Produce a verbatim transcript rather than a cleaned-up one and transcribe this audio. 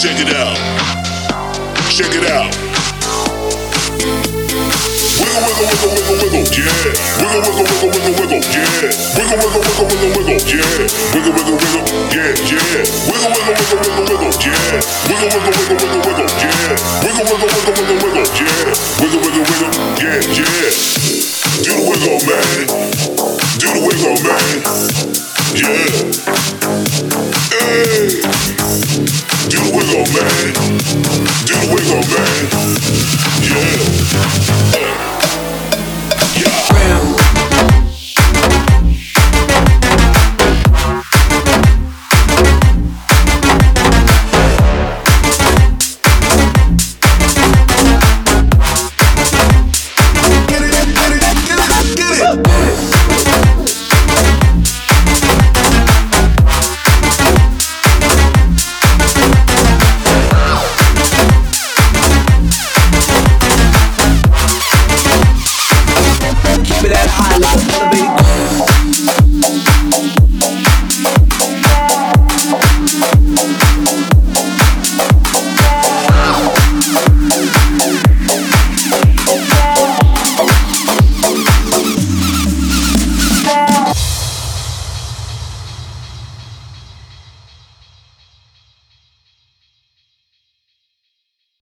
Check it out. Check it out. Wiggle, wiggle, wiggle, wiggle, wiggle, yeah. Wiggle, wiggle, wiggle, wiggle, wiggle, yeah. Wiggle, wiggle, wiggle, wiggle, wiggle, yeah. Wiggle, wiggle, wiggle, yeah, yeah. Wiggle, wiggle, wiggle, wiggle, wiggle, yeah. Wiggle, wiggle, wiggle, wiggle, wiggle, yeah. Wiggle, wiggle, wiggle, wiggle, wiggle, yeah. Wiggle, wiggle, wiggle, yeah, yeah. Do the wiggle, man. Do the wiggle, man. Yeah. Hey. Do the wiggle, man. Do the wiggle, man. Yeah. Hey. Yeah. Keep it at high level.